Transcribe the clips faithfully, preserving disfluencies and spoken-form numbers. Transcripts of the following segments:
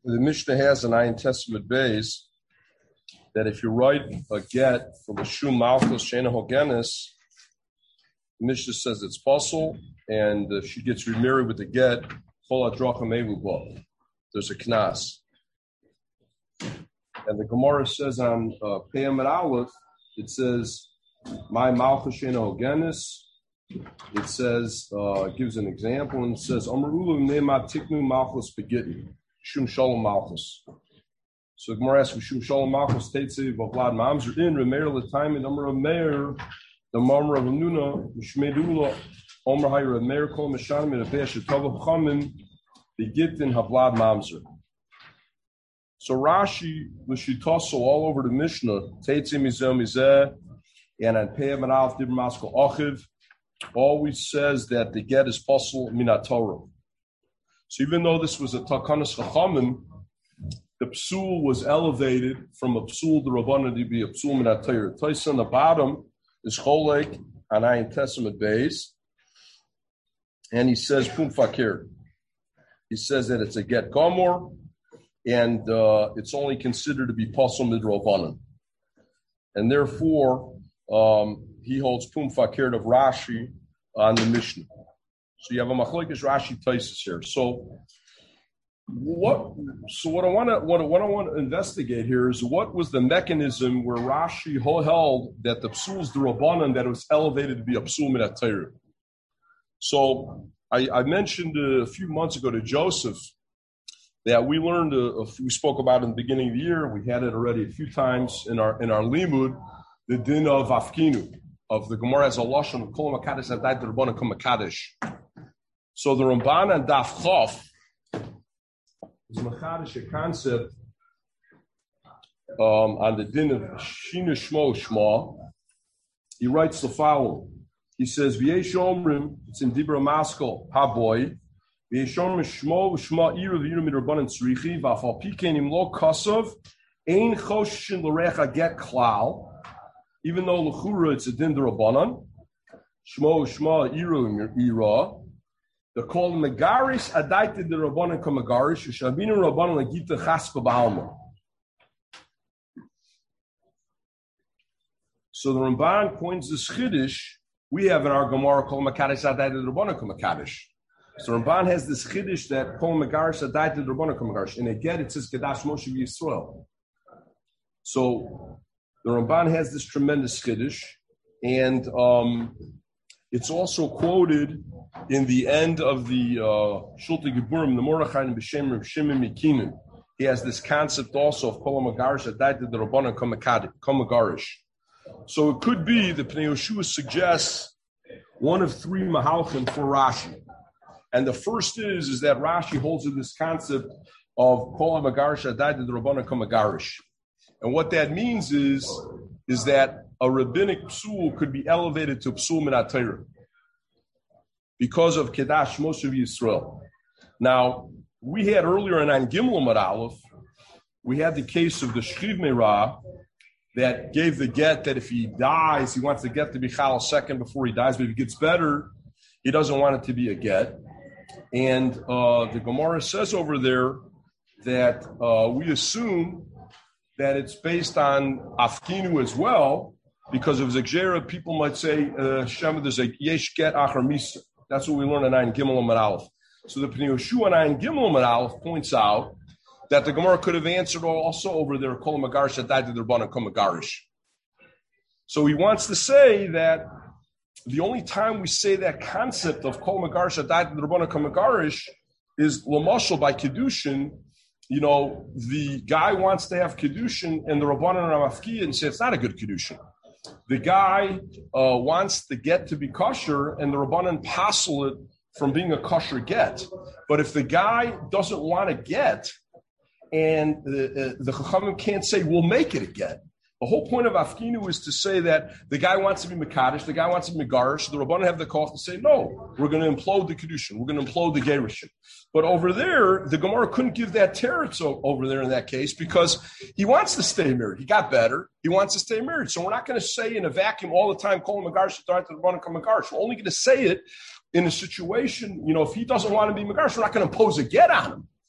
The Mishnah has an Ayin Testament base that if you write a get from a Shum Malchus Shena Hogenis, the Mishnah says it's possible, and if she gets remarried with the get, there's a knas. And the Gemara says on uh, Peyam and Aleph, it says, my Malchus Shena Hogenis. It says, uh, it gives an example, and it says, Amrulu Nema Tiknu Malchus Begittin. Shum Shalom Malchus. So the Gemara asks, Shum Shalom Malchus Teitze Vavlad Mamzer in Remeir L'Taim and Amr Meir, the Mamra of Nuna, Mishmedula, Omer Hay Remeir Kol Meshanim and Apesh Tov Chamim, Begittin Havlad Mamzer. So Rashi, Lishitaso all over the Mishnah, Teitze Mizeh Mizeh, and on Peyam and Alf Dibber Maskal Achiv, always says that the get is possible minat Torah. So even though this was a takanas chachamim, the psul was elevated from a psul the rabbanan to be a psul minat Torah. Taisa on the bottom is cholek on Ayin Testament base, and he says pum fakir. He says that it's a get gomor, and uh, it's only considered to be possible midrabanan, and therefore. Um, He holds pum fakir of Rashi on the Mishnah. So you have a machlokes Rashi Taisus here. So what? So what I want to what, what I want to investigate here is what was the mechanism where Rashi held that the psul's the rabbanan that was elevated to be a psul minat Torah. So I, I mentioned a few months ago to Joseph that we learned a, a, we spoke about in the beginning of the year. We had it already a few times in our in our limud, the din of afkinu. Of the Gemara as a lashon of kol makadesh and died the Rabbanan come makadesh. So the Ramban and Daf Chof is makadesh a concept um, on the din of Shina Shmo Shma. He writes the following. He says, V'yesh omrim, it's in Dibra Maskal, ha boy, V'yesh omrim Shmo Shma iru v'yiru mid Rabbanan tzrichi, v'afal pikein im lo kasov, ein choshin l'recha get klal, even though l'chura it's a din d'Rabbanan, shmo shma iru ira, the call megaris adaita d'Rabbanan ka megaris, shabinu Rabbanan legita chaspa ba'alma. So the Ramban coins this chiddush we have in our Gemara called mekadesh adaita d'Rabbanan ka mekadesh. So Ramban has this chiddush that call megaris adaita d'Rabbanan ka megaris. In a get it says kedash Moshe v'Yisrael. So the Ramban has this tremendous chiddush, and um, it's also quoted in the end of the Shulti uh, Geburim, the Mordechai and B'Shem Reb Shimon Mikinin. He has this concept also of Kol HaMagarish Adaita the Rabbanan Kamagarish. So it could be that Pnei Yehoshua suggests one of three mahalchim for Rashi, and the first is is that Rashi holds to this concept of Kol HaMagarish Adaita the Rabbanan Kamagarish. And what that means is, is that a rabbinic psul could be elevated to psul minat Torah because of Kedash Moshe Yisrael. Now, we had earlier in An Gimel Amud Aleph, we had the case of the Shchiv Meirah that gave the get that if he dies, he wants the get to be chal a second before he dies, but if he gets better, he doesn't want it to be a get. And uh, the Gemara says over there that uh, we assume that it's based on afkinu as well, because of Zegera, people might say, uh, Shema, there's a yesh get achar misa. That's what we learn in Ayin Gimel Amud Aleph. So the Pnei Yehoshua and Ayin Gimel Amud Aleph points out that the Gemara could have answered also over there, Kol Magarish Adai the Rabbanan Kol Magarish. So he wants to say that the only time we say that concept of Kol Magarish Adai the Rabbanan Kol Magarish is Lamashal by Kedushin. You know, the guy wants to have Kedushin, and the Rabbanan are mafkiya and say it's not a good Kedushin. The guy uh, wants the get to be kosher, and the Rabbanan passel it from being a kosher get. But if the guy doesn't want to get, and the, uh, the Chachamim can't say, we'll make it a get. The whole point of Afkinu is to say that the guy wants to be Mekadesh, the guy wants to be Megarish, the Rabbanan have the call to say, no, we're going to implode the Kedushin, we're going to implode the Gerushin. But over there, the Gemara couldn't give that teretz over there in that case because he wants to stay married. He got better. He wants to stay married. So we're not going to say in a vacuum all the time, call him Megarish, start to the Rabbanan come Megarish. We're only going to say it in a situation, you know, if he doesn't want to be Megarish, we're not going to impose a get on him.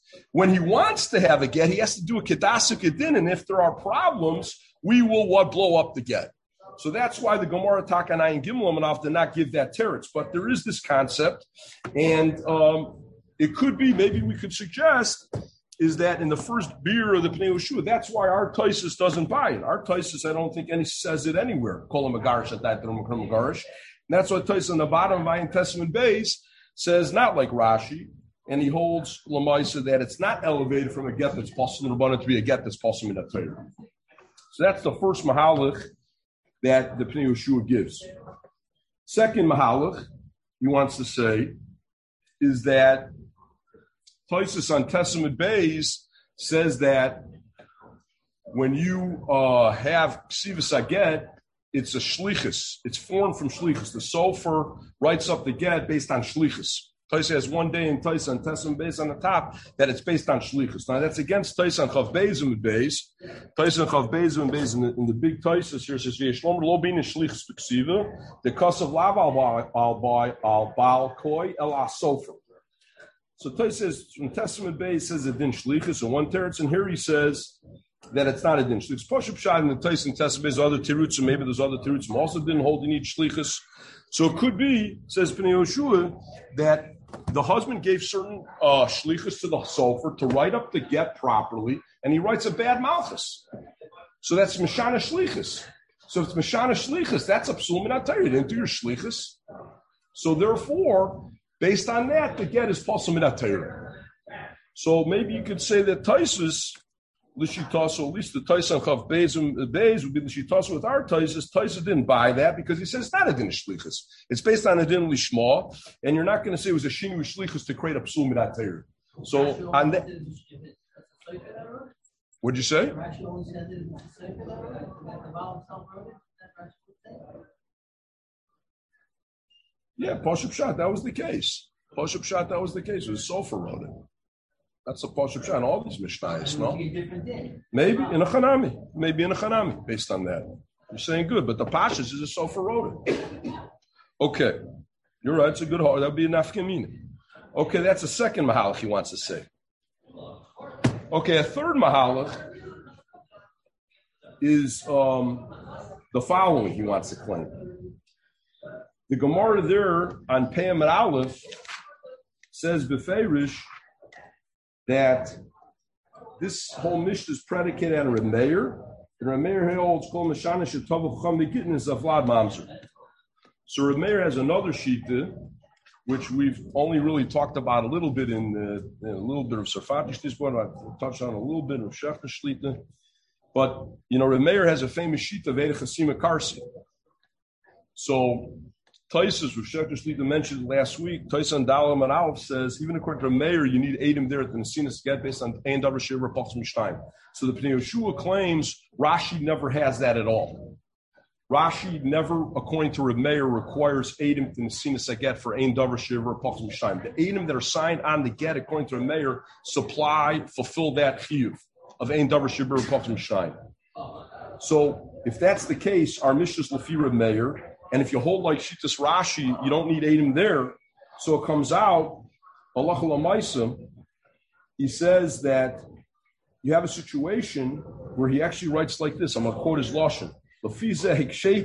When he wants to have a get, he has to do a kedasu kedin, and if there are problems, we will what blow up the get. So that's why the Gemara Takanai and Gimel Amanav did not give that teretz. But there is this concept, and um, it could be, maybe we could suggest, is that in the first beer of the Pnei Yehoshua, that's why our Taisus doesn't buy it. Our Taisus, I don't think any says it anywhere. Kol Megarish at that Megarish. And that's why Taisus on the bottom of Ayin Testament base says not like Rashi, and he holds Lamaisa that it's not elevated from a get that's possible in Rabbanan to be a get that's possible in a Torah. So that's the first mahalach that the Pnei Yehoshua gives. Second mahalach he wants to say is that Taisus on Testament Beis says that when you uh, have Ksivas Aget, it's a shlichus. It's formed from shlichus. The Sofer writes up the get based on shlichus. Taisus has one day in Taisus on Testament Beis on the top that it's based on shlichus. Now that's against Taisus on Chav Beis and Beis. Taisus on Chav Beis and Beis in the, in the big Taisus here says V'yeshlomer lo bin shlichus b'ksiva the kasav lav al al al bal koi el asofer. So Taisus says from Testament Beis says it din shlichus and one teretz, and here he says that it's not a din shlichus. Poshup shad in the Taisus and Testament Beis other terutzim, maybe there's other terutzim also didn't hold you need shlichus. So it could be, says Pnei Yehoshua, that the husband gave certain uh, shlichus to the sofer to write up the get properly, and he writes a bad malchus. So that's mishana shlichus. So if it's mishana shlichus, that's a psul min atayr. You didn't do your shlichus. So therefore, based on that, the get is psul min atayr. So maybe you could say that Taisus, Lishitaso, at least the Taisus on Chav Beis would be the Lishitaso with our Taisus. Taisus didn't buy that because he says it's not a din shlichus. It's based on a din lishma, and you're not going to say it was a shinu shlichus to create a psul min atayr. So on that, what'd you say? Yeah, Poshup Shat, that was the case. Poshup Shat, that was the case. It was Sofer wrote it. That's a Poshup Shat. All these Mishnayos, no? Maybe in a Chanami. Maybe in a Chanami, based on that. You're saying good, but the Pashas is a Sofer wrote it. Okay. You're right. It's a good heart. That would be a nafkamina. Okay, that's a second mahalach he wants to say. Okay, a third mahalach is um, the following he wants to claim. The Gemara there on Peyam at Aleph says beferish that this whole Mishnah is predicated on Reb Meir, and Reb Meir holds kol mishana shetavu chacham begittin is avlad mamzer. So Reb Meir has another shita, which we've only really talked about a little bit in, uh, in a little bit of Sarfatish this one. I've touched on a little bit of Shechta Shlita. But, you know, Reb Meir has a famous shita of Eida Chasima Karsi. So Taisus, which Shechta Shlita mentioned last week, Taisus and Dalam and Aleph says, even according to Reb Meir, you need Eidim there at the Nesinas get based on Ein Davar Shiva Pachs Mishtayim. So the Pnei Yehoshua claims Rashi never has that at all. Rashi never, according to Reb Meir, requires Eidim to Nesinas get for Ein Davar Shiva Pachs Mishtayim. The Eidim that are signed on the get, according to Reb Meir, supply, fulfill that chiyuv of Ein Davar Shiva Pachs Mishtayim. So if that's the case, our Mishnah is Lefi Reb Meir. And if you hold like Shitas Rashi, you don't need Eidim there. So it comes out, Allah Lamaisa, he says that you have a situation where he actually writes like this. I'm going to quote his Lashon. He says,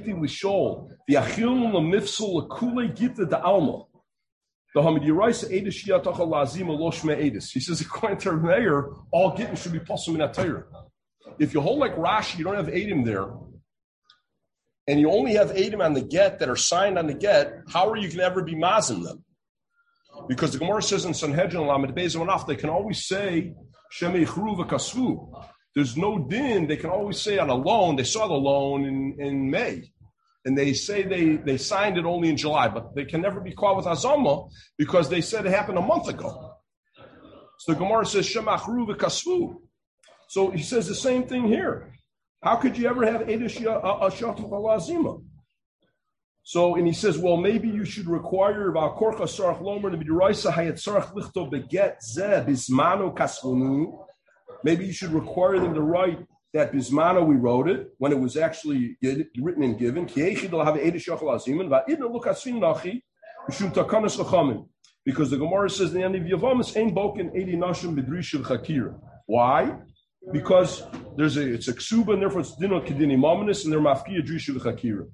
according to Meir, all Gittin should be possible in Atayr. If you hold like Rashi, you don't have Eidim there, and you only have Eidim on the get that are signed on the get, how are you going to ever be mazim them? Because the Gemara says in Sanhedrin, Lamed Beis and Manaf, they can always say, Shemei Chru v'kasvu. There's no din. They can always say on a loan, they saw the loan in, in May, and they say they, they signed it only in July, but they can never be called with Azama because they said it happened a month ago. So the Gemara says, Shemei Chru v'kasvu. So he says the same thing here. How could you ever have Eidish Ashatuf Alazima? So, and he says, well, maybe you should require about Korcha Sarach Lomer to be Raisa Hayat Sarach Lichto Beget Zeh Bismano Kasvunu. Maybe you should require them to write that Bismano we wrote it when it was actually written and given. Because the Gemara says in the end of Yavamas, Ein Boken Edi Nashim B'drisha V'Chakira. Why? Because there's a it's a ksuba, and therefore it's dino kedini mamanis, and they're mafkiya drisha v'chakira.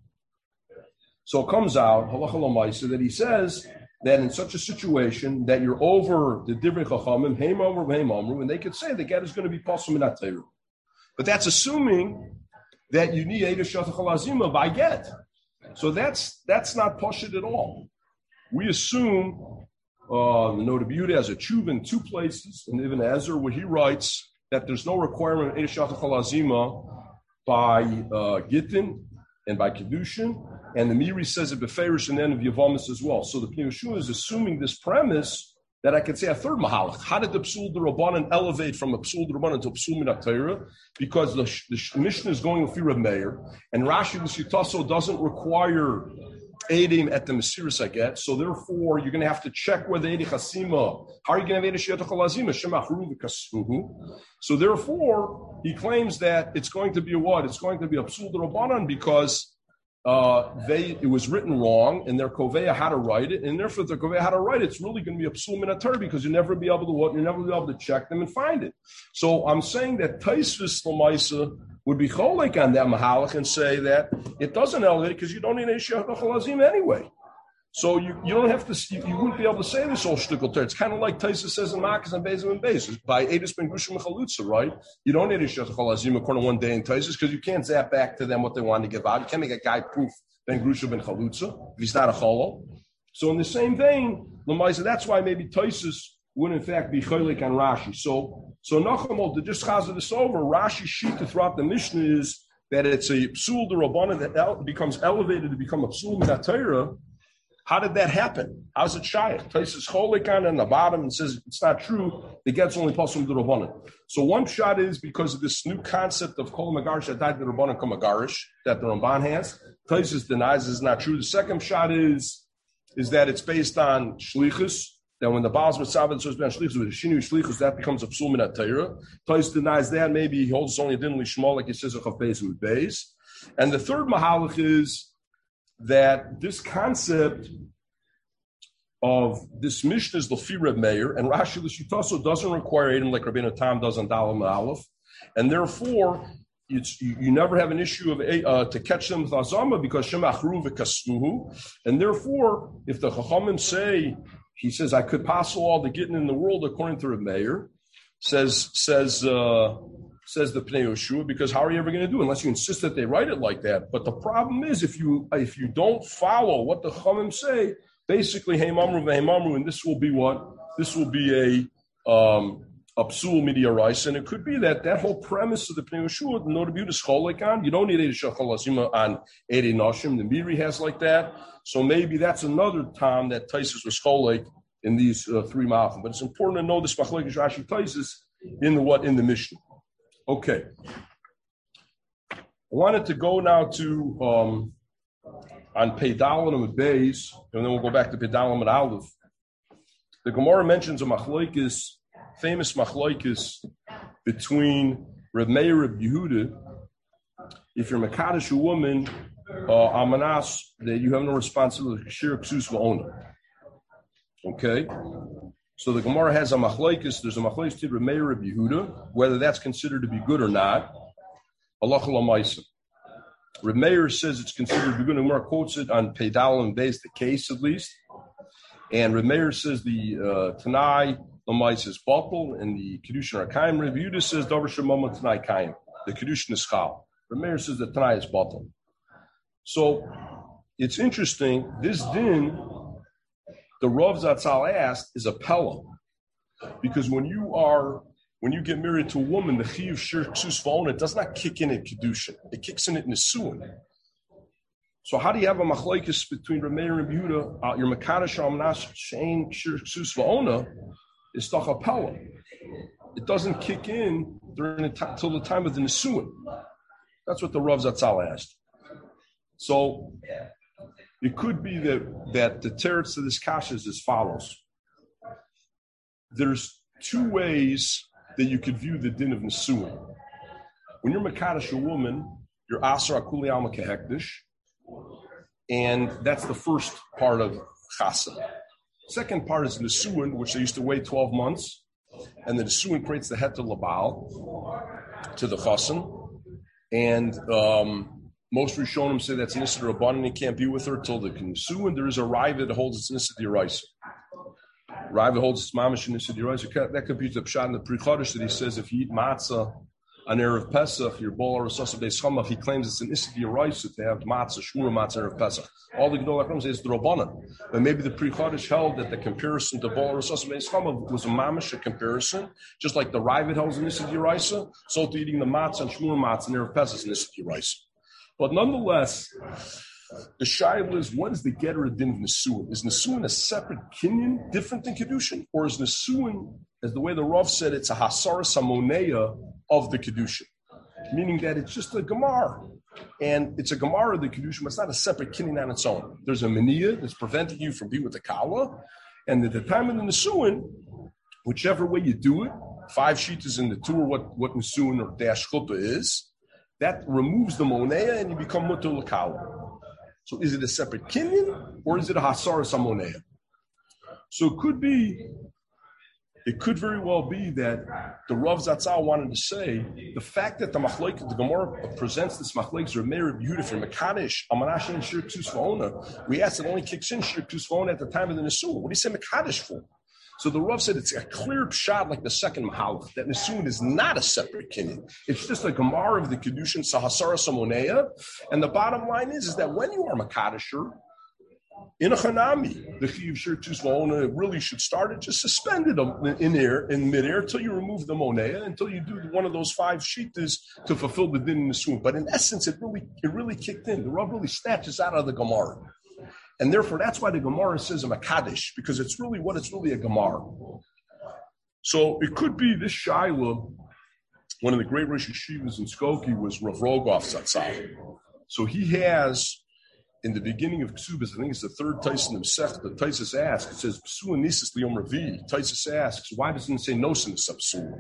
So it comes out halacha l'maisa that he says that in such a situation that you're over the divrei chachamim, heim amru, heim amru, and they could say the get is going to be pasul minat Torah. But that's assuming that you need Eida Shatach Alazima by get. So that's that's not pashut at all. We assume uh, the Noda B'Yehuda has a tshuva in two places, and Ibn Ezra where he writes that there's no requirement of Eida Shatach Alazima by uh, Gittin and by Kedushin, and the Miri says it beferish and then of Yavamis as well. So the Pnei Yehoshua is assuming this premise that I could say a third mahalach. How did the Psul D'Rabbanan elevate from a Psul D'Rabbanan to a Psul Minat Torah? Because the, the Mishnah is going with Reb Meir, and Rashi L'Shitaso doesn't require Eidim at the Mesiris I get, so therefore you're going to have to check whether Eidi Chasima, how are you going to have Eidi Shiatach Alazima, Shemachru V'Kasuhu. So therefore, he claims that it's going to be a what? It's going to be a Psul D'Rabbanan because Uh, they it was written wrong, and their koveya had to write it, and therefore if their koveya had to write it, it's really going to be a psul min haTorah because you never be able to what you never be able to check them and find it. So I'm saying that Taisvis Lamaisa would be cholek on that mahalach and say that it doesn't elevate because you don't need a sheyach lazim anyway. So you, you don't have to you, you wouldn't be able to say this whole shtickle Torah. It's kind of like Taisa says in Makas and Bezim and Bezim by Edis ben Gushim and Chalutza, right? You don't need a sheyach lazim according to one day in Taisa because you can't zap back to them what they want to give out. You can't make a guy proof ben Gushim and Chalutza if he's not a cholol. So in the same vein, Lamaisa, that's why maybe Taisa would in fact be cholik on Rashi. So so Nachamol to just chazar this over, Rashi's sheet throughout the Mishnah is that it's a psul d'Rabbanan that el- becomes elevated to become a psul min haTorah. How did that happen? How's it shaykh? Places cholik on on the bottom and says it's not true. The get's only pasul d'Rabbanan. So one shot is because of this new concept of kol megarish adai d'Rabbanan kol megarish that the Ramban has. Taisus denies is not true. The second shot is is that it's based on shlichus. That when the Baal Mitzvah says ben shlichus with shinu shlichus, that becomes a psul min haTorah. Taisus denies that. Maybe he holds it's only a din lishma like he says of beis and beis. And the third mahalach is that this concept of this Mishnah is L'fi Reb Meir, and Rashi L'Shitaso doesn't require Eidim like Rabbeinu Tam does on Dalam and Aleph, and therefore it's, you, you never have an issue of uh, to catch them with Azama because Shemachru v'Kasuhu, and therefore if the Chachamim say, he says I could passel all the getting in the world according to Reb Meir, says says. Uh, Says the Pnei Yehoshua, because how are you ever going to do it unless you insist that they write it like that? But the problem is if you if you don't follow what the Chachamim say, basically hey mamru v'hei mamru, and this will be what this will be a um, a psul media rice, and it could be that that whole premise of the Pnei Yehoshua, the Noda B'Yehuda is cholik on. You don't need a shachal lazima on Eidei Nashim. The Miri has like that, so maybe that's another time that Taisus was cholik in these uh, three malachim. But it's important to know this machlokes Rashi Taisus in the what in the Mishnah. Okay, I wanted to go now to um, on Peidalim and Beis, and then we'll go back to Peidalim and Aleph. The Gemara mentions a machlokes, famous machlokes between Reb Meir and Reb Yehuda. If you're mekadosh a woman, uh, amanas, that you have no responsibility to share ksus v'ona. Okay. So the Gemara has a machlokes. There's a machlokes to Reb Meir Reb Yehuda, whether that's considered to be good or not. Halacha l'maisa. Reb Meir says it's considered to be good. The Gemara quotes it on Peidal and Beis, the case at least. And Reb Meir says the uh, Tanai l'maisa is batal, and the Kedushin are kaim. Reb Yehuda says davar shemama Tanai kaim. The Kedushin is chal. Reb Meir says the Tanai is batal. So it's interesting. This din, the Rav Zatzal asked, is a pella, because when you are when you get married to a woman, the chiyuv shir ksus v'ona does not kick in in kedushin; it kicks in it in nesuin. So how do you have a machlokes between Reb Meir and Reb Yehuda? Uh, your mekadosh amnas shein shir ksus v'ona is toch a pella. It doesn't kick in during the t- till the time of the nesuin. That's what the Rav Zatzal asked. So it could be that, that the teretz of this kasha is as follows. There's two ways that you could view the din of nesuin. When you're mekadosh a woman, you're asar akuli alma kehekdish, and that's the first part of chasa. Second part is Nesuin, which they used to wait twelve months. And the Nesuin creates the Heter Labal to the Chassan. And um, most Rishonim say that's Nissa Rabban and he can't be with her till the Nesuin. There is a Raiva that holds its Nissa D'Oraisa. Raiva holds its Mamish and Nissa D'Oraisa. That could be the Pshat in the Pri Chodesh that he says if you eat matzah on Erev Pesach, your bol or Sosa Beis Chama, he claims it's an Issa D'Oraisa to have matzah, Shmura matzah Erev Pesach. All the Gedol HaKram say it's the Rabbanan. But maybe the Pri Chodesh held that the comparison to bol or Sosa Beis Chama was a mamish a comparison, just like the Raiva holds an Issa D'Oraisa, so to eating the matzah and Shmura matzah and Erev Pesach is an Issa D'Oraisa. But nonetheless, the shaila is, what is the getter din of Nesuin? Is Nesuin a separate kinyan, different than Kedushin? Or is Nesuin, as the way the Rav said, it's a hasara samoneya of the Kedushin? Meaning that it's just a gemara. And it's a gemara of the Kedushin, but it's not a separate kinyan on its own. There's a maniyah that's preventing you from being with the kala. And at the time of the Nesuin, whichever way you do it, five sheetas in the two, or what, what Nesuin or dash chuppah is, that removes the moneya and you become mutter l'kala. So is it a separate kinyan or is it a hasara samoneya? So it could be, it could very well be that the Rav Zatzal wanted to say the fact that the machlek, the Gemara presents this machlek Remeir Yehuda for Mekadesh Amanash and Shir Tus V'ona. We asked it only kicks in Shir Tus V'ona at the time of the Nesuin. What do you say Mekadesh for? So the Rav said it's a clear shot like the second Mahalach, that Nesuin is not a separate kinyan. It's just a Gemara of the Kedushin Sahasara Samoneya. And the bottom line is, is that when you are Makadisher, in a Chanami, the Chiv Shir Tus V'ona really should start it, just suspended in air, in midair, until you remove the Moneya, until you do one of those five sheetas to fulfill the din in Nesuin. But in essence, it really, it really kicked in. The Rav really snatches out of the Gemara. And therefore, that's why the Gemara says a Makadish, because it's really what it's really a Gemara. So it could be this Shaila, one of the great Rosh Yeshivas in Skokie was Rav Rogoff Zatzal. So he has, in the beginning of Ksubas, I think it's the third Taisus in Masech, but Taisus asks, it says, Psua Nisis Liyom Ravi. Taisus asks, why doesn't it say Nosin Psua?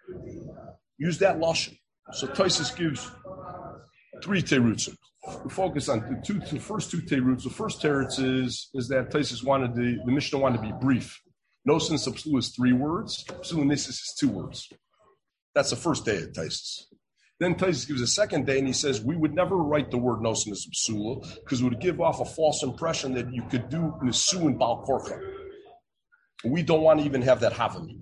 Use that Lashon. So Taisus gives three terutzim. We focus on the two, the first two terutzim. The first teretz is, is that Taisus wanted the, the Mishnah wanted to be brief. Nosin Psua is three words. Psua Nisis is two words. That's the first day of Taisus. Then Taisus gives a second day and he says, we would never write the word Nosin as Psula because it would give off a false impression that you could do Nesu and Baal Korcha. We don't want to even have that Havamim.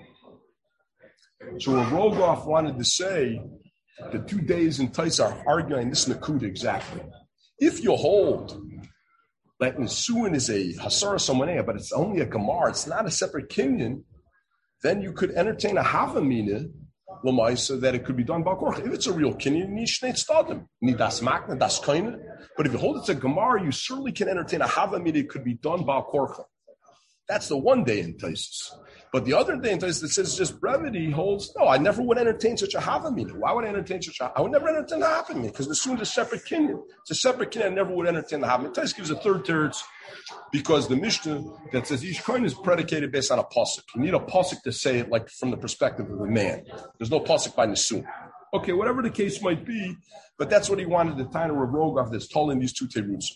So Rav Rogoff wanted to say the two days in Taisus are arguing this Nakuda exactly. If you hold that Nesuin is a Hasara Somanea, but it's only a Gemar, it's not a separate kinyan, then you could entertain a Havamina Lamaisa that it could be done by Korcha. If it's a real kinyan, you need Shnei Tzadim. You need Das Makna, Das Kaina. But if you hold it's a Gemar, you certainly can entertain a Havamina that could be done by Korcha. That's the one day in Taisus. But the other day in Taisus that says just brevity holds, no, I never would entertain such a Havamina. Why would I entertain such a I would never entertain a Havamina because the Nesuin is a separate kinyan. It's a separate kinyan. I never would entertain the Havamina. Taisus gives a third teretz because the Mishnah that says Ish Kohen is predicated based on a pasuk. You need a pasuk to say it like from the perspective of the man. There's no pasuk by Nesuin. Okay, whatever the case might be, but that's what he wanted the time of Rav Rogoff that's told in these two terutzim.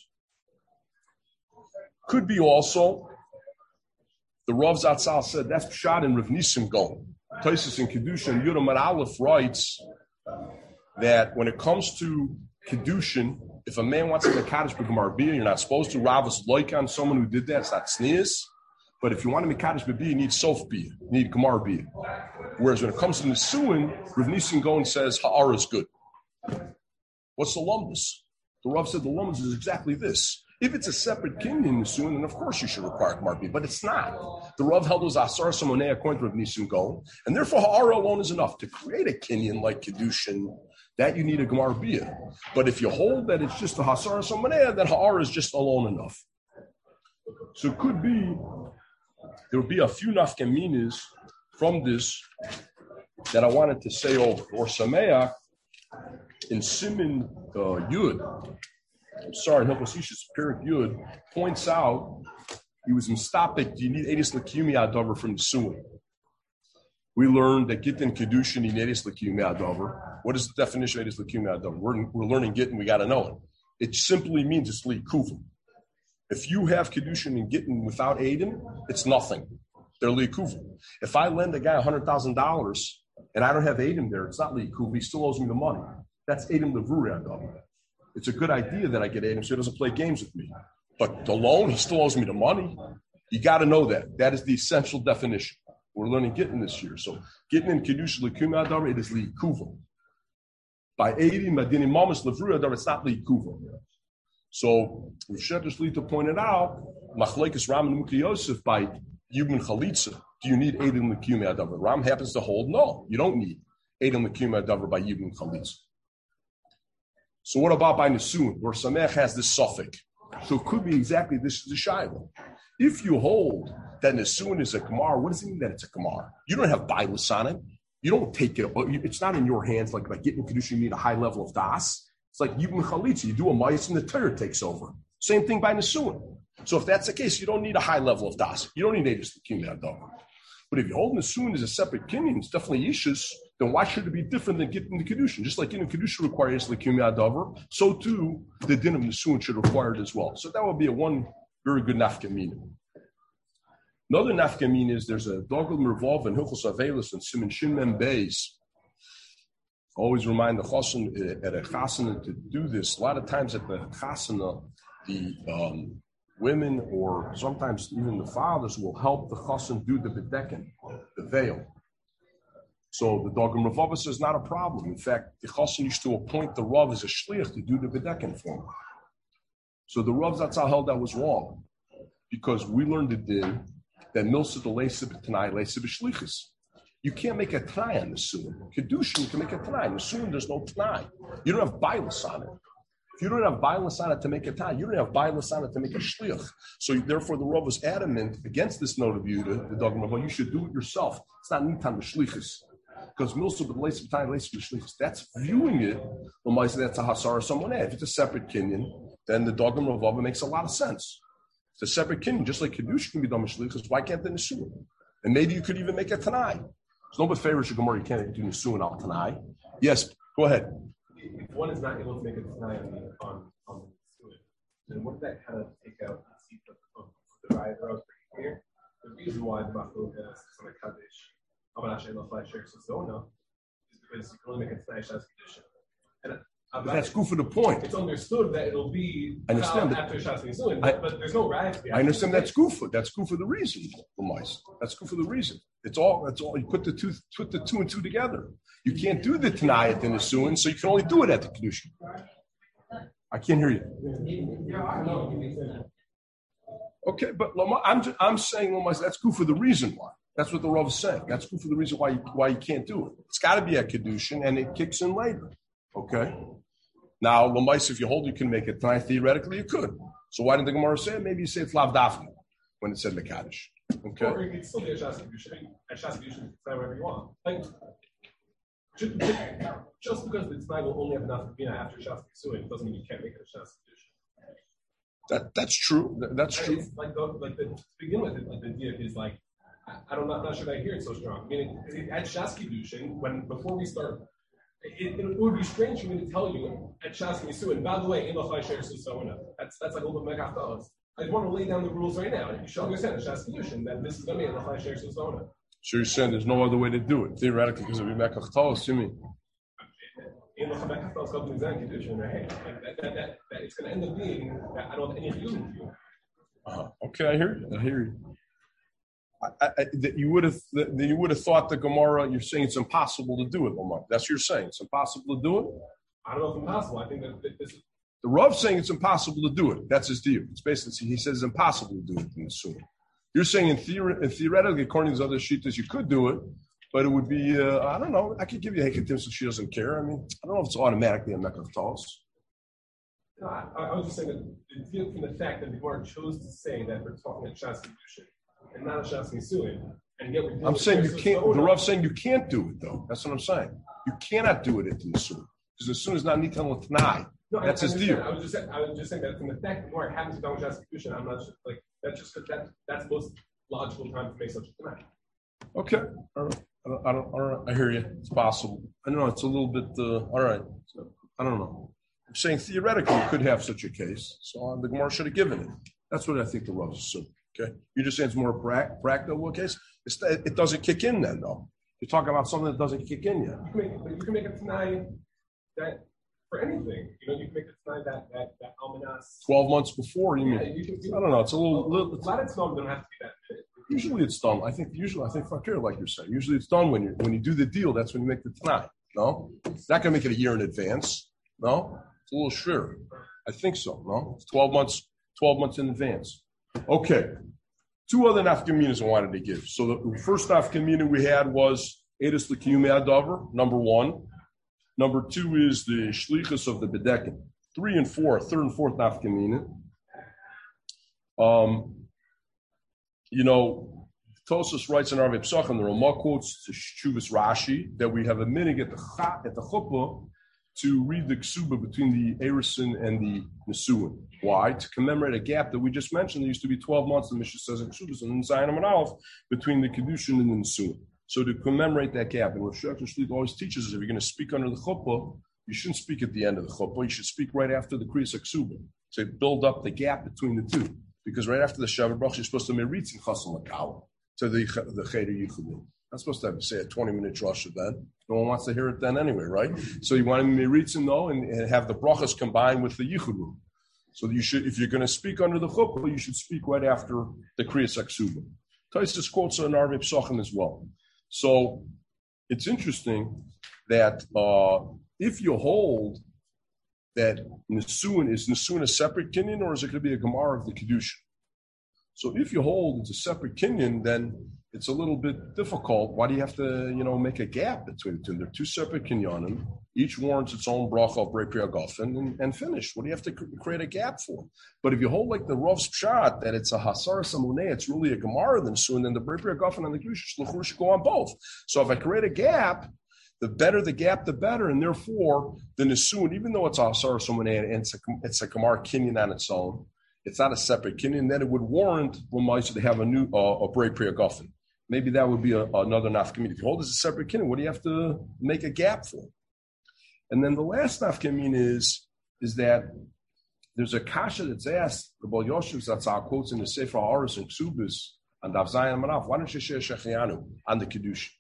Could be also the Rav Zatzal said that's Pshat in Rav Nisim Gon. Taisus in Kedushin, Yudam Aleph writes that when it comes to Kedushin, if a man wants to make Kaddish B'Gemar B'Yah, you're not supposed to. Rav is like on someone who did that. It's not sneeze. But if you want to make Kaddish B'Yah, you need Sof B'Yah. You need Gemar B'Yah. Whereas when it comes to Nesuin, Rav Nisim Gon says Ha'ara is good. What's the lumbus? The Rav said the lumbus is exactly this. If it's a separate kinyan Nesuin, then of course you should require Gemar B'Yah, but it's not. The Rav held it was Asar Samoneh according to Rav Nisim Gon, and therefore Ha'ara alone is enough. To create a kinyan like Kedushin, that you need a Gemar B'Yah. But if you hold that it's just a Hasar Samoneh, then Ha'ara is just alone enough. So it could be, there would be a few nafkaminas from this that I wanted to say over. Or Sameach in Siman uh, Yud, I'm sorry, Hilchos Perik Yud, points out he was mistapik. Do you need Edis L'Kiyumi Adover from the Nesuin? We learned that Gittin Kedushin in Edis L'Kiyumi Adover. What is the definition of Edis L'Kiyumi Adover? We're, we're learning Gittin, we got to know it. It simply means it's L'Kuvim. If you have Kedushin and Gittin without Aiden, it's nothing. They're Liikuva. If I lend a guy one hundred thousand dollars and I don't have Aiden there, it's not Liikuva. He still owes me the money. That's Aiden Levuri Adav. It's a good idea that I get Aiden so he doesn't play games with me. But the loan, he still owes me the money. You got to know that. That is the essential definition. We're learning Gittin this year. So Gittin and Kedushin Liikuva Adav, it is Liikuva. By Aiden, Madini Mamas Levuri Adav, it's not Liikuva. So Rav Shetter Shlita pointed out, Machlekes Ram and Mukhi Yosef by Yibn Chalitza. Do you need Eidin L'Kiyum Adavar? Ram happens to hold, no, you don't need Eidin L'Kiyum Adavar by Yibn Chalitza. So what about by Nesuin, where Samech has this suffix? So it could be exactly this is the Shiloh. If you hold that Nesuin is a Kamar, what does it mean that it's a Kamar? You don't have Bailas on it. You don't take it. It's not in your hands like, like getting Kedusha, you need a high level of Das. It's like Yibn Chalitza. You do a Mayas and the Torah takes over. Same thing by Nesuin. So if that's the case, you don't need a high level of Das. You don't need Eidus L'Kiyum Adavar. But if you hold Nesuin as a separate kinyan, it's definitely Yishus, then why should it be different than getting the Kedushin? Just like getting Kedushin requires L'Kiyum Adavar, so too the din of Nesuin should require it as well. So that would be a one very good nafkamina. Another nafkamina is there's a Dogel Mervov and Hilchos Avelis and Siman Shin Mem Beis. Always remind the chassan at a chasana to do this. A lot of times at the chasana, the um, women or sometimes even the fathers will help the chassan do the bedekin, the veil. So the Dogam Ravava says not a problem. In fact, the chassan used to appoint the Rav as a shliach to do the bedekin for him. So the Rav Zatzal held that was wrong because we learned the din that milsa the leisib t'nai leisib shlichus. You can't make a t'nai on the suin. Kedushin, you can make a t'nai. In the suin, there's no t'nai. You don't have bilas on it. If you don't have bilas on it to make a t'nai, you don't have bilas on it to make a shliach. So therefore, the Rav was adamant against this note of you, the, the dogma of you should do it yourself. It's not nitan b'shlichus. Because milsa b'leisib t'nai leisib shlichus. That's viewing it. Well, that's a hasar or someone. If it's a separate kinyan, then the dogma of Rava makes a lot of sense. It's a separate kinyan, just like kedushin can be done b'shlichus. Why can't they nesuin? And maybe you could even make a t'nai. It's no but favor Gemara. You can't do Nesuin al Tanai. Yes, go ahead. If one is not able to make a Tanai on on on Nesuin, then wouldn't that kind of take out the seat of, of the riot that I was bringing here? The reason why the Machlokas is on a Kaddish, Amanashe Lafai Sher Sazona, is because you can only make a Tanai Shas Kedushin. And But that's good for the point. It's understood that it'll be I understand, after Shas Nesuin, but, but there's no riot. I understand that's good for that's good for the reason, Lamais. That's good for the reason. It's all that's all you put the two put the two and two together. You can't do the Tanai at the Nesuin, so you can only do it at the Kedushin. I can't hear you. Okay, but Lama, I'm just, I'm saying Lamais, that's good for the reason why. That's what the Rav is saying. That's good for the reason why you, why you can't do it. It's got to be at Kedushin, and it kicks in later. Okay. Now, Lamais, if you hold, you can make it tonight. Theoretically, you could. So why didn't the Gemara say it? Maybe you say it's Lav Dafna when it said Mekadosh. Okay. Or you can still get a Shas Kedushin. A Shas Kedushin, you can say whatever you want. Like, just, just because the Tanai will only have enough Bina after Shas Kedushin doesn't mean you can't make it a Shas Kedushin. That that's true. That, that's I true. mean, like, the, like the, to begin with, like the idea is like, I, I don't know, not sure that I hear it so strong. Meaning, at Shas Kedushin, when before we start. It, it would be strange for me to tell you at Shas Nesuin, by the way, in the Chai Sher Susona. That's that's like a little bit megachtalas. I just want to lay down the rules right now. You should understand at Shas Kedushin that this is going to be in the Chai Sher Susona. So you're saying there's no other way to do it theoretically because of megachtalas, you mean? In the megachtalas, called Mizan Kedushin, right? That, that, that, that it's going to end up being that I don't have any chiyuvim to you. Uh-huh. Okay, I hear you. I hear you. I, I, that you would have that you would have thought the Gemara. You're saying it's impossible to do it, Lamar. That's what you're saying. It's impossible to do it. I don't know if it's impossible. I think that this is the Rav's saying it's impossible to do it. That's his deal. It's basically he says it's impossible to do it in the Sunnah. You're saying in theory, in theoretically, according to these other shittas, you could do it, but it would be uh, I don't know. I could give you a hekatim so she doesn't care. I mean, I don't know if it's automatically a mekach talos. No, I, I was just saying that the, from the fact that the Gemara chose to say that we're talking at Shas Kedushin and not a Shas Nesuin, and yet we're I'm saying you can't. The Rav's saying you can't do it though. That's what I'm saying. You cannot do it at the Nesuin because the Nesuin is not nitan l'tanai. No, that's I, his I deal. I was just saying, I was just saying that from the fact that Gemara happens to talk Shas Kedushin, I'm not sure, like that's just that that's the most logical time to make such a tonight. Okay, all right. I don't, I don't. All right, I hear you. It's possible. I know it's a little bit. Uh, all right. So, I don't know. I'm saying theoretically you could have such a case, so uh, the Gemara should have given it. That's what I think the Rav's assuming. Okay, you just saying it's more pra- practical case. It's, it doesn't kick in then, though. You're talking about something that doesn't kick in yet. You can make, you can make a Tanai that for anything. You know, you can make a Tanai that that that almanas. Twelve months before, you Yeah, mean? you can do I don't know. It's a little. little a lot of Tanai don't have to be that big. Usually it's done. I think usually I think fakir, like you're saying. Usually it's done when you when you do the deal. That's when you make the Tanai. No, it's not going to make it a year in advance. No, it's a little sure. I think so. No, it's twelve months. Twelve months in advance. Okay. Two other nafkaminas I wanted to give. So the first nafkamina we had was Edus L'Kiyumei Adavar, number one. Number two is the Shlichus of the Bedekin. Three and four, third and fourth nafkamina. Um, you know, Tosas writes in Arvei Psachim, the Ramah quotes to Shuvas Rashi that we have a minhag at the at the chuppah to read the ksuba between the Erisin and the Nesuin. Why? To commemorate a gap that we just mentioned. There used to be twelve months, the Mishnah says in Ksubas and in Zion and Aleph, between the Kedushin and the Nesuin. So to commemorate that gap, and what Shach Shlit always teaches is if you're going to speak under the chuppah, you shouldn't speak at the end of the chuppah. You should speak right after the Kriyas Ksuba to build up the gap between the two. Because right after the Shabbat Baruch, you're supposed to meritz in Chasam L'Kala to the the Cheder Yichudim. Not supposed to have to say a twenty-minute drasha then. No one wants to hear it then anyway, right? So you want to meritzim though, and, and have the brachas combined with the yichudim. So you should, if you're going to speak under the chuppah, you should speak right after the kriyas aksuba. Taisus quotes an Arvei Psachim as well. So it's interesting that uh, if you hold that nesuin is nesuin a separate kinyan, or is it going to be a gemara of the kedusha? So if you hold it's a separate kinyan, then it's a little bit difficult. Why do you have to, you know, make a gap between the two? They're two separate kinyanim. Each warrants its own bracha of Brei Pri Hagafen and, and finish. What do you have to create a gap for? But if you hold like the Rav's pshat that it's a hasar samuneh, it's really a gemara than soon, then the Brei Pri Hagafen and the Kedusha should go on both. So if I create a gap, the better the gap, the better, and therefore the nesuin, even though it's a hasar samuneh and it's a it's a gemara kinyan on its own, it's not a separate kinyan. Then it would warrant Lamaisa to have a new uh, a Brei Pri Hagafen. Maybe that would be a, another nafkamina. If you hold as a separate kinyan, what do you have to make a gap for? And then the last nafkamina is is that there's a kasha that's asked. The Baal Yosef Zatzal quotes in the Sefer Haaretz and Ksubis and Daf Zayin Manaf. Why don't you share Shechianu on the kedusha?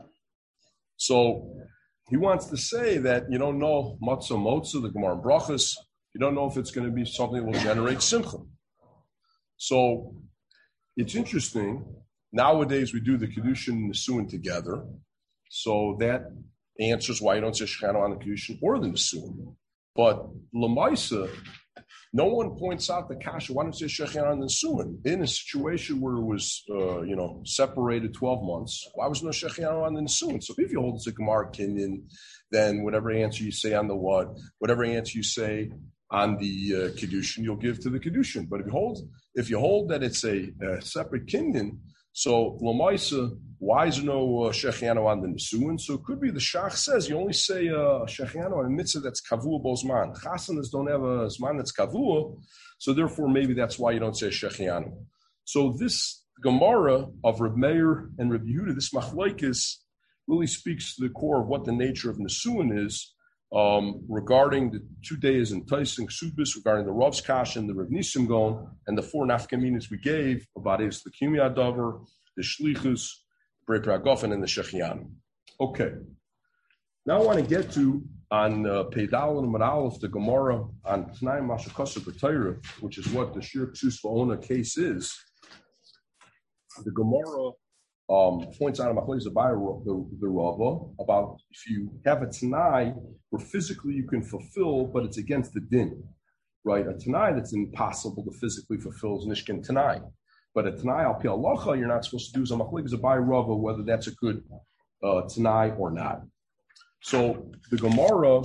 So he wants to say that you don't know matzah motza, the Gemara and Brachas. You don't know if it's going to be something that will generate simcha. So it's interesting. Nowadays, we do the Kedushin and the Nesuin together. So that answers why you don't say Shechanu on the Kedushin or the Nesuin. But Lamaisa, no one points out the Kasha. Why don't you say Shechanu on the Nesuin? In a situation where it was, uh, you know, separated twelve months, why was no Shechanu on the Nesuin? So if you hold it's a Gemara Kinyan, then whatever answer you say on the what, whatever answer you say on the uh, Kedushin, you'll give to the Kedushin. But if you hold, if you hold that it's a, a separate Kinyan, so, Lamaisa, why is there no uh, Shechianu on the Nesuin? So it could be the Shach says you only say uh, Shechianu on a mitzvah that's Kavua Bozman. Chasanas don't have a Zman that's Kavua, so therefore maybe that's why you don't say Shechianu. So this Gemara of Reb Meir and Reb Yehuda, this Machlokes, really speaks to the core of what the nature of Nesuin is um, regarding the two days in Tais and Ksubis, regarding the Rav's Kasha and the Reb Nisim Gon, and the four nafkaminas we gave about Edus L'Kiyumei Adavar, the Shlichus, Brei Pri Hagafen, and the Shechianu. Okay. Now I want to get to on uh, Peidal and Aleph, the Gemara on Tnai Mashakasa B'Torah, which is what the Shir Ksus Va'ona case is. The Gemara um, points out in Machlokes the, the Rava about if you have a Tanai where physically you can fulfill, but it's against the din, right? A Tanai that's impossible to physically fulfill is Nishkin Tanai. But a Tanai al Pi Halacha you're not supposed to do is a Machlokes Abai Rava, whether that's a good uh, Tanai or not. So the Gemara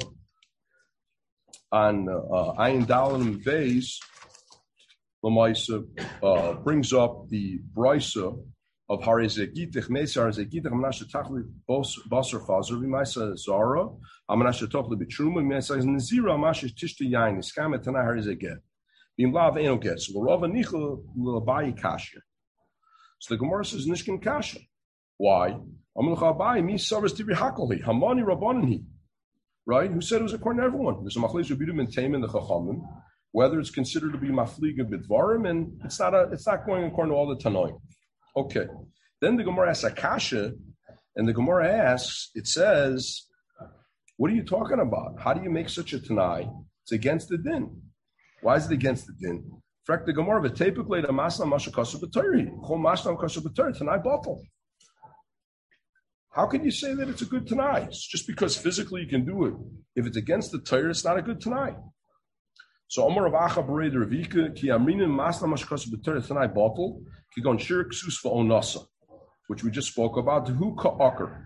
on uh, Ayin Dalan Beis Lamaisa uh, brings up the Brisa of Harizegitich Mesa Harizegitich Amnasha Tachli Basar Fazer Vimaisa Zara Amnasha Tachli Bitruma Mesa Nazira Amasha Tishta Yain Iskama Tana Harizeget Bim Lav Eno Get so Rava Nichel Labai Kasha. So the Gemara says Nishkin Kasha. Why? Amalcha Mi Savas Tibi Hakoli Hamani Rabbanan He. Right? Who said it was according to everyone? There's a Machlokes Rabbi and Taim in the Chachamim. whether it's considered to be mafliga bidvarim, and it's not a, it's not going according to all the Tanoim. Okay. Then the Gemara asks a kasha, and the Gemara asks, it says, what are you talking about? How do you make such a Tanai? It's against the din. Why is it against the din? Frak the Gemara, v'tepik the masna mashakasu b'tayri. Chol masna mashakasu b'tayri, Tanai bottle. How can you say that it's a good Tanai? It's just because physically you can do it. If it's against the Torah, it's not a good Tanai. So Omar Rav Acha Berei Ravika ki amrinin masna mashkasu b'Torah Tanai bottle ki gon shir ksus v'onasa, which we just spoke about. Who ka'akar?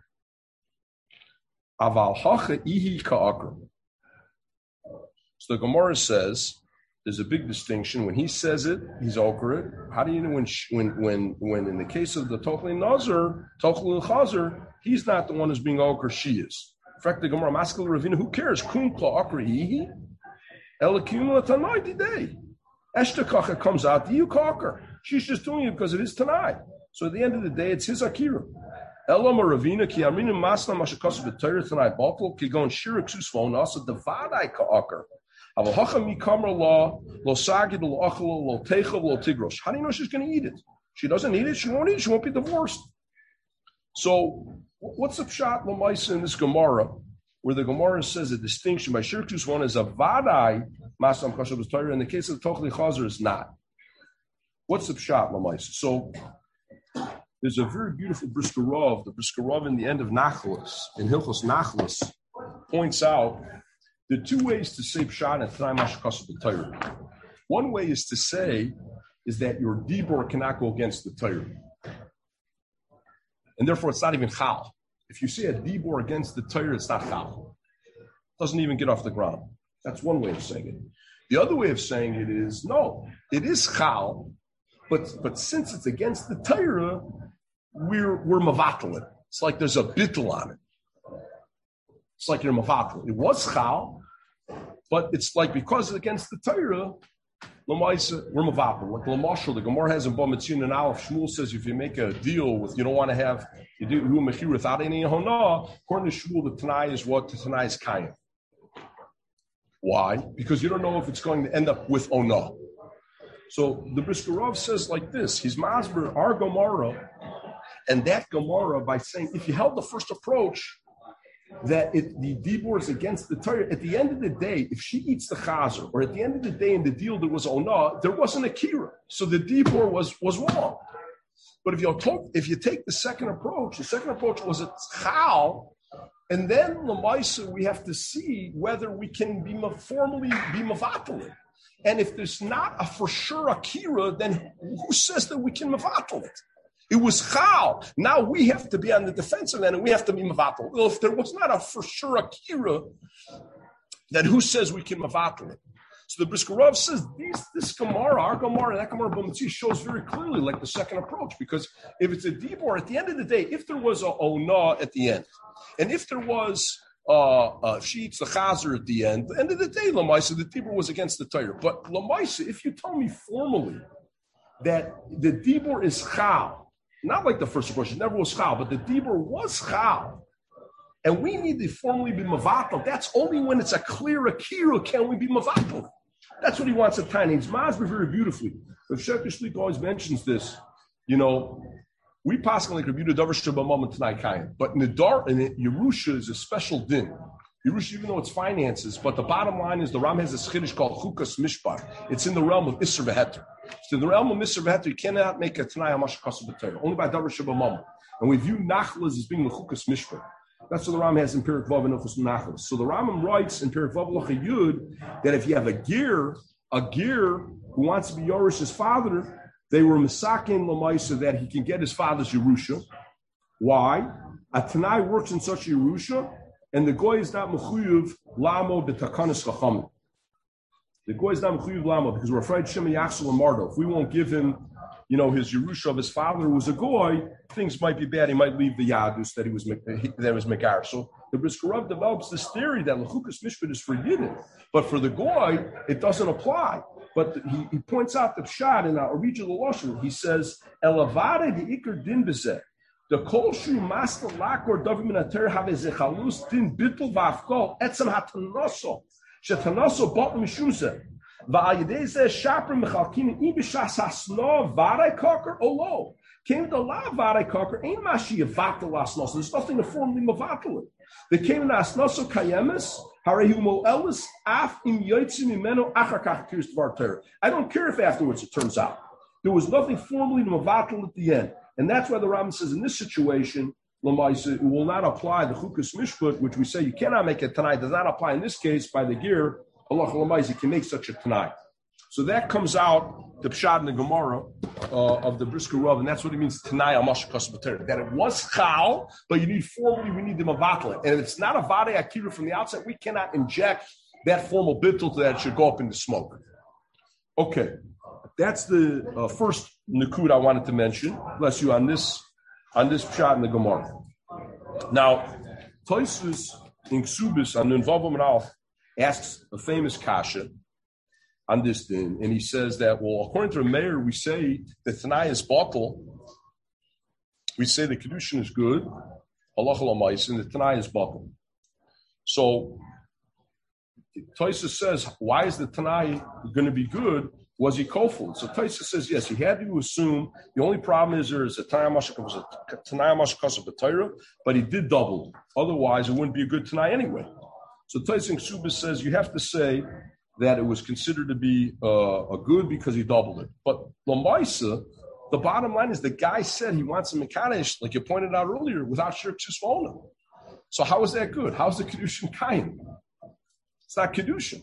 Aval hacha ihi ka'akar. So the Gemara says there's a big distinction. When he says it, he's okra. How do you know when when when when in the case of the Tochli Nazar, Tochli Chazer, he's not the one who's being okra, she is. In fact, the Gemara Maskal Ravina, who cares? Kum ka'akar ihi. Elakim Tanai today. Eshtakacha comes out, you ka'akar. She's just doing it because it is Tanai. So at the end of the day, it's his akira. Elam Ravina ki amrinu masna mashakasu b'Torah Tanai bottle ki gon shir ksus v'onasa devadai ka'akar. How do you know she's going to eat it? She doesn't eat it, she won't eat it, she won't be divorced. So, what's the pshat l'maisa in this Gemara, where the Gemara says a distinction by shirkus one is a vadai masam kashav b'Torah, in the case of the Tochli Chazer is not. What's the pshat l'maisa? So, there's a very beautiful Brisker Rav, the Brisker Rav in the end of Nachlas, in Hilchos Nachlas, points out there are two ways to say pshat and Tanai mashakasu b'Torah. One way is to say is that your dibor cannot go against the Torah, and therefore it's not even chal. If you say a dibor against the Torah, it's not chal. It doesn't even get off the ground. That's one way of saying it. The other way of saying it is no, it is chal, but but since it's against the Torah, we're we're mavatal it. It's like there's a bittul on it. It's like you're mavatal. It was chal, but it's like because it's against the Torah, l'maisa we're mavatal. Like l'mashal, the Gemara has in Bamitzin and Aleph. Shmuel says if you make a deal with, you don't want to have you do who mechir without any hona. According to Shmuel, the Tanai is what the Tanai is kayim. Why? Because you don't know if it's going to end up with ona. So the Brisker Rav says like this: he's masber our Gemara, and that Gemara by saying if you held the first approach, that it, the dibor is against the Torah. At the end of the day, if she eats the chazer, or at the end of the day in the deal there was ona, there wasn't a kira. So the dibor was, was wrong. But if you talk, if you take the second approach, the second approach was a chal, and then l'maisa we have to see whether we can be formally be mavatal. And if there's not a for sure akira, then who says that we can mavatal it? It was chal. Now we have to be on the defensive end and we have to be mavatal. Well, if there was not a for sure akira, then who says we can mavatal it? So the Brisker Rav says these, this Gemara, our Gemara, that Gemara B'Mitzi shows very clearly like the second approach, because if it's a dibor, at the end of the day, if there was a ona at the end, and if there was uh, uh, if she eats the chazer at the end, at the end of the day, Lamaisa, the dibor was against the Torah. But Lamaisa, if you tell me formally that the dibor is chal, not like the first approach, it never was chal, but the dibor was chal, and we need to formally be mavatal, that's only when it's a clear akira can we be mavatal. That's what he wants at tiny. It's masber very beautifully. If Sheker Shlik always mentions this, you know, we pass like Rabbi Yehuda Davar Shabamam and Tanai Kayim, but Nidar and Yerusha is a special din. Yerusha, even though it's finances, but the bottom line is the Ram has a chiddush called Chukas Mishpar. It's in the realm of Isser V'Heter. So in the realm of Isser V'Heter, you cannot make a Tanai Hamashakasu B'Torah, only by Davar Shabamam. And we view Nachlas as being the Chukas Mishpar. That's what the Ram has in Perek Vav and Ilchos Nachlas. So the Rambam writes in Perek Vav Lacha Yud that if you have a gear, a gear who wants to be Yorish's father, they were misakin l'maisa that he can get his father's Yerusha. Why? A Tanai works in such a Yerusha, and the goy is not mechuyev lamo b'takanis chachamim. The goy is not mechuyev lamo because we're afraid Shema Yachsel and Mardo. If we won't give him, you know, his Yerusha of his father who was a goy, things might be bad. He might leave the Yadus that he was that was Megar. So the Brisker Rav develops this theory that Lechukas Mishpat is for Yidden, but for the goy it doesn't apply. But he, he points out the pshat in our original Lashon. He says, "Elavare the ikar din bezeh, the kolshu master lakor davim minater have zechalus din bittul va'afkol etzem hatanoso shetanoso bot mishumzeh." Va'ayideze shaprim mechalkin ibishas hasno varay koker olo. Came the la varay koker ain't mashi yavatel asnos. There's nothing to formally mavatel it. The came in asnoso kayemis harehumo elis af im yotzim imeno achar kach kirs dvar Torah. I don't care if afterwards it turns out there was nothing formally to mavatel at the end, and that's why the Rambam says in this situation, it will not apply the chukas mishput, which we say you cannot make a tanai. Does not apply in this case by the gear. Allah Lamais, you can make such a tanai. So that comes out the pshat in the Gemara uh, of the Brisker Rav, and that's what it means tanai al mashakas b'Torah. That it was chal, but you need formally we need the mavatel. And if it's not a vade akira from the outset, we cannot inject that formal bittul to that. It should go up in the smoke. Okay, that's the uh, first nikud I wanted to mention. Bless you on this. On this pshat in the Gemara. Now, Tosfos in Ksubis on the Vavam Ralph asks a famous kasha on this thing, and he says that, well, according to the mayor, we say the Tanai is bottle. We say the Kedushin is good, halacha l'mais, and the Tanai is bottle. So, Tosfos says, why is the Tanai going to be good? Was he kofel? So Tosfos says yes. He had to assume the only problem is there is a Tanai Mashkas of the Torah, but he did double. Otherwise, it wouldn't be a good Tanai anyway. So Tosfos in Ksubis says you have to say that it was considered to be uh, a good because he doubled it. But Lamaisa, the bottom line is the guy said he wants a Mekadesh, like you pointed out earlier, without Shirk Tzisvona. So how is that good? How's the Kedushin Kaim? It's not Kedushin.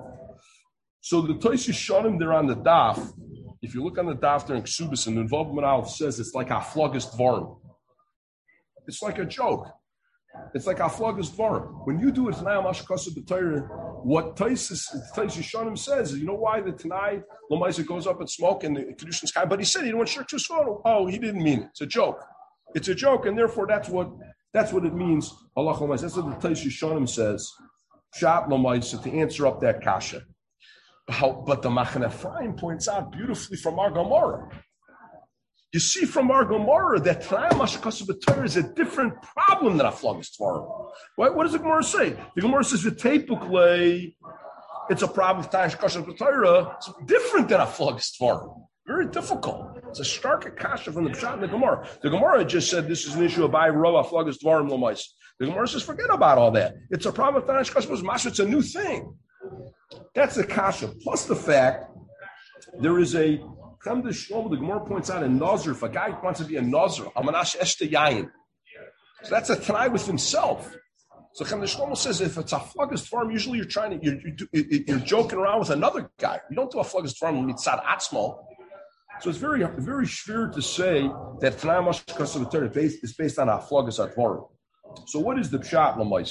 So the Tosfos Shonim there on the daf, if you look on the daf there in Ksubis, and the involvement Aleph says it's like Haflagas Dvarim. It's like a joke. It's like Haflagas Dvarim. When you do it, Tanai Mashkas b'Torah, what Tosfos Shonim says is, you know why the Tanai Lamaisa goes up in smoke and the Kedushin sky? But he said he didn't want Shirk Tzisvona. Oh, he didn't mean it. It's a joke. It's a joke, and therefore that's what that's what it means. Allah Lamaisa. That's what the Tosfos Shonim says. Shat Lamaisa to answer up that kasha. How, but the Machane Ephraim points out beautifully from our Gemara. You see from our Gemara that Tanai Mashkas b'Torah is a different problem than Haflagas Dvarim. What, what does the Gemara say? The Gemara says v'teipukle, it's a problem with Tanai Mashkas b'Torah. It's different than Haflagas Dvarim. Very difficult. It's a stark akasha from the Pshat in the Gemara. The Gemara just said this is an issue of by Ro Haflagas Dvarim L'mais. The Gemara says forget about all that. It's a problem with Tanai Mashkas b'Torah. It's a new thing. That's the kasha. Plus the fact there is a Chemda Shlomo. The Gemara points out a nazir. If a guy wants to be a nazir, amanash eshte yayin. So that's a tanai with himself. So Chemda Shlomo says if it's a Haflagas Dvarim, usually you're trying to you're, you're, you're joking around with another guy. You don't do a Haflagas Dvarim mitzad atzmo. So it's very very schwer to say that tanai mashkas b'Torah is based on a Haflagas Dvarim. So what is the pshat l'mais?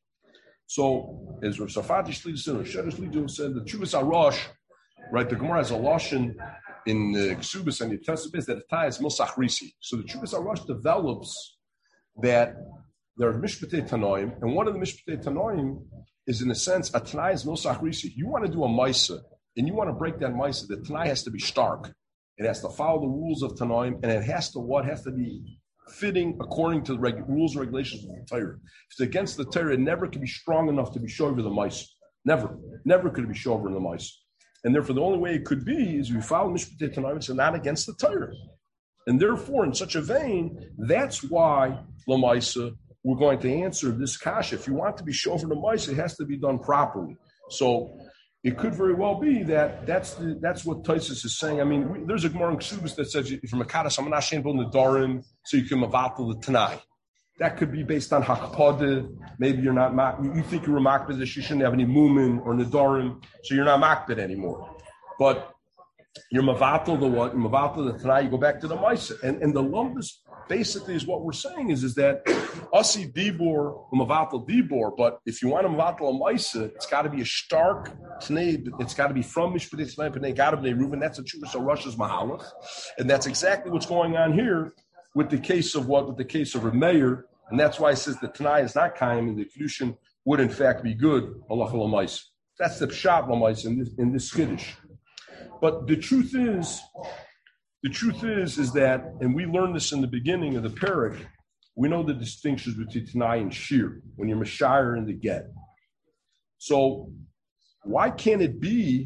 So, as Rav Safati Shlita or Sherish Shlita said, the Chuvas Arosh, right, the Gemara has a Lashon in the Ksubis and the Tesubis that the is Mosach Risi. So the Chuvas Arosh develops that there are Mishpatei Tanoim, and one of the Mishpatei Tanoim is, in a sense, a Tanai is Mosach Risi. You want to do a Maisa, and you want to break that Maisa, the Tanai has to be stark. It has to follow the rules of Tanoim, and it has to, what has to be fitting according to the reg- rules and regulations of the Torah. If it's against the Torah, it never can be strong enough to be shover the mice. Never. Never could it be shover the mice. And therefore, the only way it could be is we follow Mishpatei Tanoim and not against the Torah. And therefore, in such a vein, that's why Lamaisa, we're going to answer this kasha. If you want to be shover the mice, it has to be done properly. So it could very well be that that's the, that's what Tosfos is saying. I mean, we, there's a Gemara in Ksubis that says if you're Mekadesh, I'm not ashamed of the Dorim, so you can mavatal the Tanai. That could be based on Hakpada. Maybe you're not, you, you think you were makbid, that you shouldn't have any mumin or Nedarim, so you're not makbid anymore. But you're mavatal the what? You're mavatal the Tanai, you go back to the Maisa. And, and the lumbus basically is what we're saying is, is that Asi Dibor, mavatal Dibor, but if you want to mavatal a Maisa, it's got to be a stark Tanai, it's got to be from Mishpatei Tanai, Pnei Gad Bnei Reuven, that's a Chuvas Arosh's Mahalach. And that's exactly what's going on here with the case of what? With the case of a mayor. And that's why it says the Tanai is not Kaim, and the Kedushin would in fact be good. Allah Lamais. That's the Pshat Lamais in this, in this Kiddush. But the truth is, the truth is, is that, and we learned this in the beginning of the parak, we know the distinctions between Tanai and Shir, when you're Mashire and the Get. So why can't it be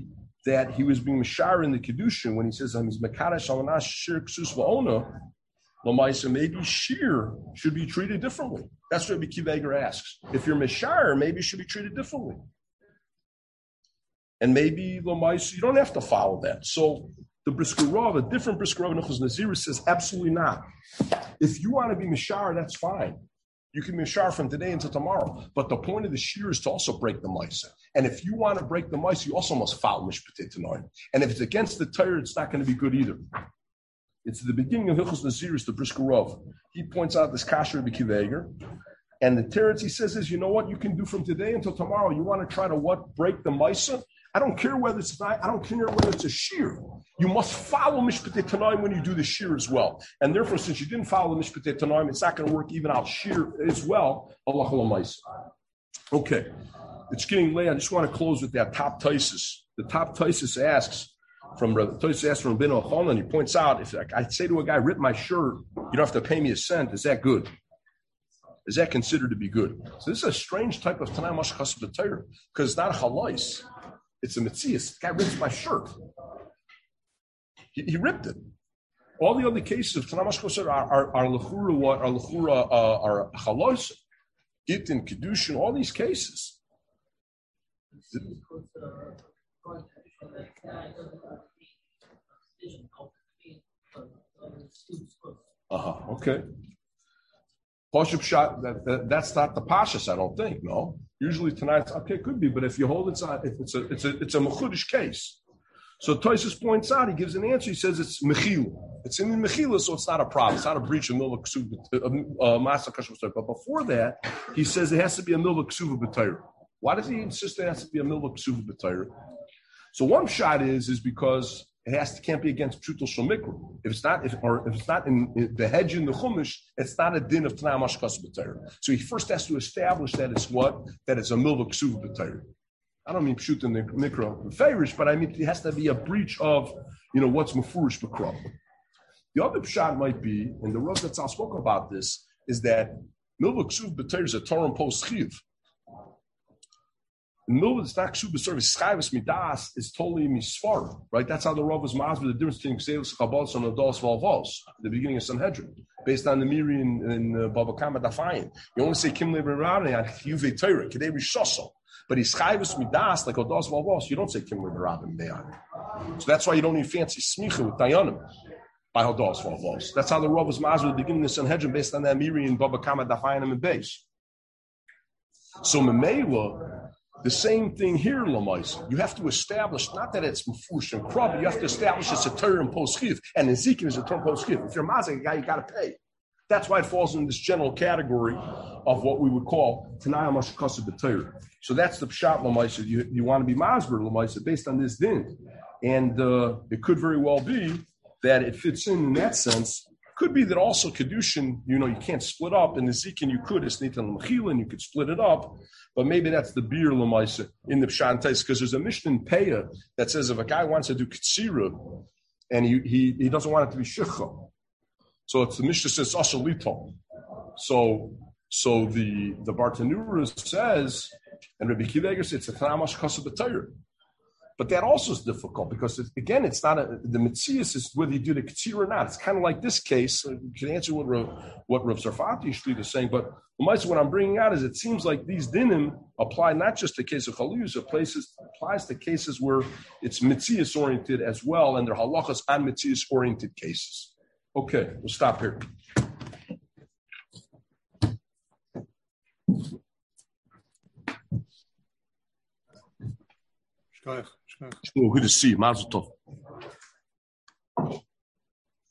that he was being Mishar in the Kedushin when he says, he's Mekadesh Alanash Shir Ksus Va'ona, Lamaisa, maybe Shir should be treated differently. That's what Rabbi Akiva Eiger asks. If you're Mishar, maybe it should be treated differently. And maybe Lamaisa, you don't have to follow that. So the Brisker Rav, a different Brisker Rav Nechus Nazir says, absolutely not. If you want to be Mishar, that's fine. You can be Mishar from today until tomorrow. But the point of the Shir is to also break the Maisa. And if you want to break the Maisa, you also must follow Mishpatei Tanoim. And if it's against the Torah, it's not going to be good either. It's the beginning of Hilchos Naziris, the Brisker Rav. He points out this Kasher Rabbi Akiva Eiger. And the Teretz he says is, you know what you can do from today until tomorrow? You want to try to what? Break the Maisa? I don't care whether it's not, I don't care whether it's a shear. You must follow Mishpatei Tanoim when you do the shear as well. And therefore, since you didn't follow the Mishpatei Tanoim, it's not going to work even out shear as well. Allah Maisa. Okay. It's getting late. I just want to close with that top Taisus. The top Taisus asks from Taisus asks from Ben Ochon, and he points out, if I say to a guy, rip my shirt, you don't have to pay me a cent, is that good? Is that considered to be good? So this is a strange type of Tanai Mashchas B'Torah, because it's not a halais. It's a mitzias. The guy rips my shirt. He, he ripped it. All the other cases of Tanai Mashchas are are are lechura what are lechura uh, are halais, git and kedushin. All these cases. Uh huh. Okay. Pashup shot. That, that that's not the pashas. I don't think. No. Usually tonight's okay. It could be, but if you hold it, if it's a it's a it's a mechudish case. So Tosfos points out. He gives an answer. He says it's mechila. It's in the mechila, so it's not a problem. It's not a breach of milva ksuva masa kashrus. But before that, he says it has to be a milva ksuva b'Torah. Why does he insist it has to be a milva ksuva b'Torah? So one shot is is because it has to can't be against pshutal shomikra. If it's not, if or if it's not in, in the hedge in the chumash, it's not a din of Tanai Mashchas B'Torah. So he first has to establish that it's what that it's a milva ksuva b'Torah. I don't mean pshut in the mikra favorish, but I mean it has to be a breach of you know what's mefurish b'kra. The other pshat might be, and the Rav Zatzal spoke about this, is that milva ksuva b'Torah is a Torah and post chiv. The middle of the stack super service schayvus midas is totally misfar, right? That's how the Rav was masber the difference between ksevus chabos and ados valvos, the beginning of Sanhedrin, based on the Miri in, in uh, Baba Kama Dafayin. You only say kim leberabin on chiyuve Torah kedei rishoso, but he's schayvus midas like ados valvos. You don't say kim leberabin be'an. So that's why you don't need fancy smicha with dayanim by ados valvos. That's how the Rav was masber the beginning of Sanhedrin, based on that Miri in Baba Kama Dafayin and base. So Memela. The same thing here, Lamaisa. You have to establish, not that it's Mefurish and Krab, but you have to establish it's a Torah and Post-Chiv, and Ezekiel is a Torah and Post-Chiv. If you're a Mazik guy, you got to pay. That's why it falls in this general category of what we would call Tanai Mashchas B'Torah. So that's the Pshat, Lamaisa. You, you want to be Masber, Lamaisa, based on this din. And uh, it could very well be that it fits in in that sense. Could be that also Kedushin, you know, you can't split up. In Ezekiel, you could. It's Nitan L'Mechila, and you could split it up. But maybe that's the beer L'maisa in the Pshantais, because there's a Mishnah in Peah that says if a guy wants to do Ktsira, and he, he, he doesn't want it to be Shikha. So it's the Mishnah says Ashalito. So so the, the Bartanura says, and Rabbi Akiva Eiger says, it's a Tanamash Kasa B'Torah. But that also is difficult because, it, again, it's not a, the Metzias is whether you do the Ketzir or not. It's kind of like this case. You can answer what Rav, what Rav Sarfati Shlita is saying, but what I'm bringing out is it seems like these dinim apply not just to case of Chaluyus, it places, applies to cases where it's Metzias oriented as well, and they're halachas on Metzias oriented cases. Okay, we'll stop here. Good to see you. Mazel tov.